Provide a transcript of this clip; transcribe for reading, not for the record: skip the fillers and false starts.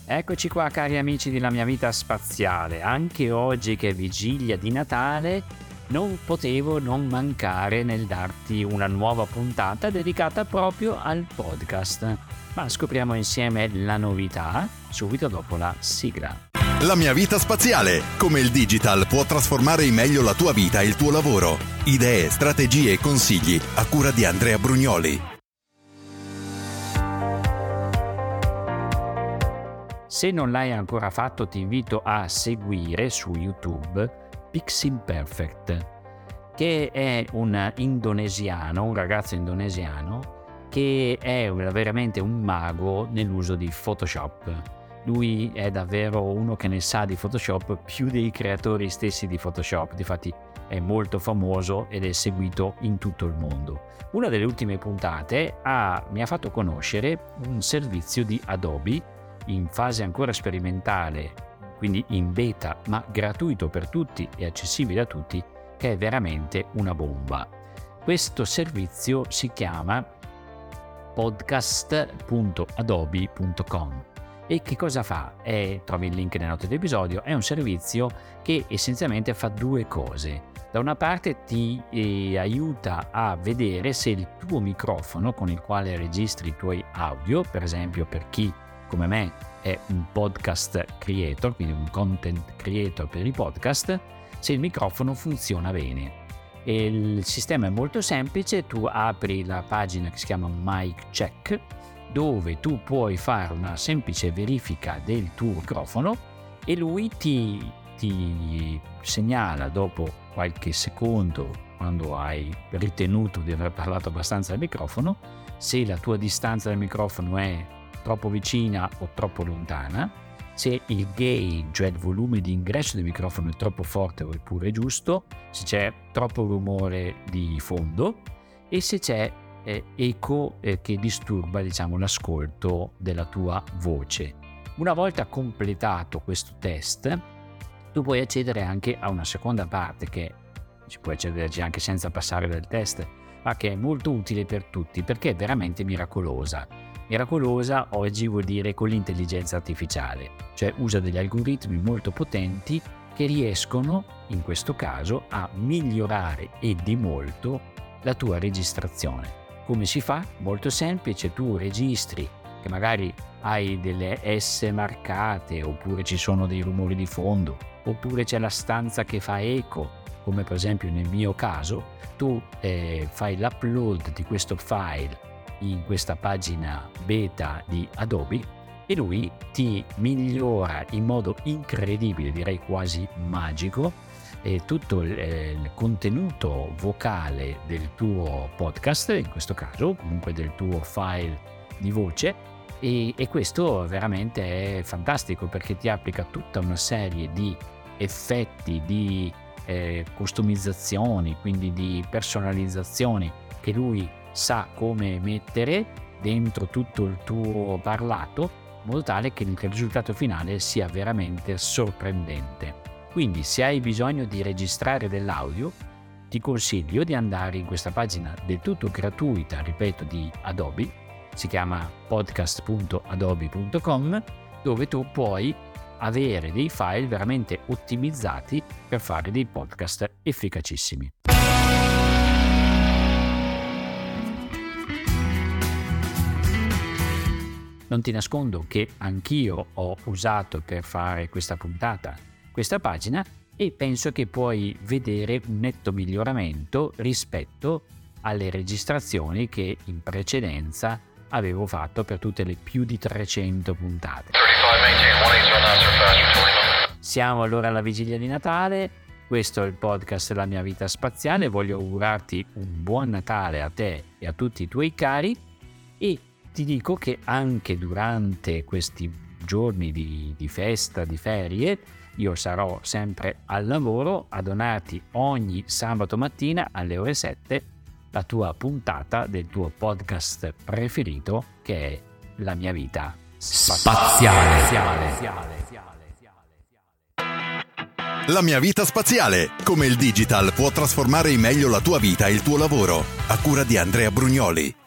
Eccoci qua cari amici della mia vita spaziale, anche oggi che è vigilia di Natale non potevo non mancare nel darti una nuova puntata dedicata proprio al podcast, ma scopriamo insieme la novità subito dopo la sigla. La mia vita spaziale, come il digital può trasformare in meglio la tua vita e il tuo lavoro. Idee, strategie e consigli a cura di Andrea Brugnoli. Se non l'hai ancora fatto ti invito a seguire su YouTube Piximperfect, che è un ragazzo indonesiano che è veramente un mago nell'uso di Photoshop. Lui è davvero uno che ne sa di Photoshop più dei creatori stessi di Photoshop, difatti è molto famoso ed è seguito in tutto il mondo. Una delle ultime puntate mi ha fatto conoscere un servizio di Adobe in fase ancora sperimentale, quindi in beta, ma gratuito per tutti e accessibile a tutti, che è veramente una bomba. Questo servizio si chiama podcast.adobe.com e che cosa fa? Trovi il link nelle note dell'episodio. È un servizio che essenzialmente fa due cose. Da una parte ti aiuta a vedere se il tuo microfono con il quale registri i tuoi audio, per esempio per chi come me è un podcast creator, quindi un content creator per i podcast, se il microfono funziona bene. E il sistema è molto semplice, tu apri la pagina che si chiama Mic Check, dove tu puoi fare una semplice verifica del tuo microfono e lui ti segnala dopo qualche secondo, quando hai ritenuto di aver parlato abbastanza al microfono, se la tua distanza dal microfono è troppo vicina o troppo lontana, se il gain, cioè il volume di ingresso del microfono è troppo forte oppure giusto, se c'è troppo rumore di fondo e se c'è eco che disturba l'ascolto della tua voce. Una volta completato questo test, tu puoi accedere anche a una seconda parte che ci puoi accederci anche senza passare dal test, ma che è molto utile per tutti perché è veramente miracolosa. Miracolosa oggi vuol dire con l'intelligenza artificiale, cioè usa degli algoritmi molto potenti che riescono, in questo caso, a migliorare e di molto la tua registrazione. Come si fa? Molto semplice, tu registri che magari hai delle S marcate, oppure ci sono dei rumori di fondo, oppure c'è la stanza che fa eco, come per esempio nel mio caso, tu fai l'upload di questo file in questa pagina beta di Adobe e lui ti migliora in modo incredibile, direi quasi magico, tutto il contenuto vocale del tuo podcast, in questo caso comunque del tuo file di voce, e questo veramente è fantastico perché ti applica tutta una serie di effetti, di customizzazioni, quindi di personalizzazioni che lui sa come mettere dentro tutto il tuo parlato in modo tale che il risultato finale sia veramente sorprendente. Quindi se hai bisogno di registrare dell'audio ti consiglio di andare in questa pagina del tutto gratuita, ripeto, di Adobe, si chiama podcast.adobe.com, dove tu puoi avere dei file veramente ottimizzati per fare dei podcast efficacissimi. Non ti nascondo che anch'io ho usato per fare questa puntata questa pagina e penso che puoi vedere un netto miglioramento rispetto alle registrazioni che in precedenza avevo fatto per tutte le più di 300 puntate. Siamo allora alla vigilia di Natale, questo è il podcast La mia vita spaziale, voglio augurarti un buon Natale a te e a tutti i tuoi cari e ti dico che anche durante questi giorni di festa, di ferie, io sarò sempre al lavoro a donarti ogni sabato mattina alle ore 7 la tua puntata del tuo podcast preferito che è La mia vita spaziale. La mia vita spaziale, come il digital può trasformare in meglio la tua vita e il tuo lavoro, a cura di Andrea Brugnoli.